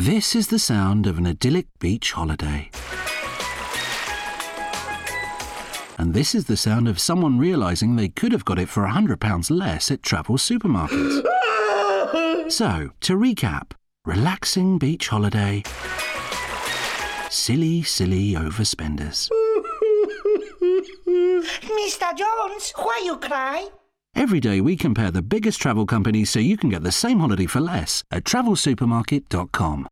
This is the sound of an idyllic beach holiday. And this is the sound of someone realising they could have got it for £100 less at travel supermarkets. So, to recap, relaxing beach holiday, silly overspenders. Mr. Jones, why you cry? Every day we compare the biggest travel companies so you can get the same holiday for less at travelsupermarket.com.